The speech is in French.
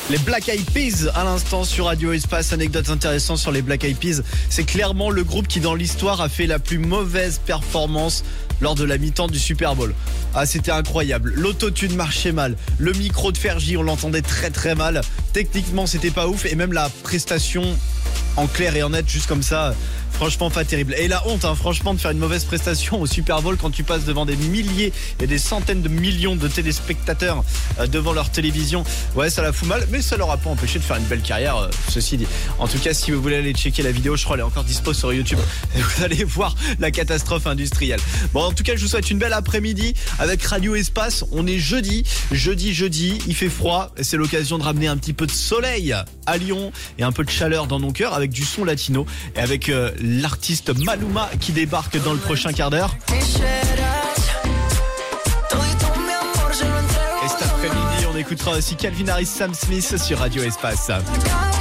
Les Black Eyed Peas à l'instant sur Radio Espace. Anecdote intéressante sur les Black Eyed Peas, c'est clairement le groupe qui dans l'histoire a fait la plus mauvaise performance lors de la mi-temps du Super Bowl. Ah, c'était incroyable. L'autotune marchait mal, le micro de Fergie on l'entendait très très mal. Techniquement c'était pas ouf et même la prestation en clair et en net juste comme ça, franchement pas terrible. Et la honte franchement de faire une mauvaise prestation au Super Bowl quand tu passes devant des milliers et des centaines de millions de téléspectateurs devant leur télévision. Ouais, ça la fout mal, mais ça leur a pas empêché de faire une belle carrière, ceci dit. En tout cas, si vous voulez aller checker la vidéo, je crois elle est encore dispo sur YouTube. Et vous allez voir la catastrophe industrielle. Bon, en tout cas, je vous souhaite une belle après-midi avec Radio Espace. On est jeudi, il fait froid et c'est l'occasion de ramener un petit peu de soleil à Lyon et un peu de chaleur dans nos cœurs avec du son latino et avec l'artiste Maluma qui débarque dans le prochain quart d'heure. Et cet après-midi, on écoutera aussi Calvin Harris, Sam Smith sur Radio Espace.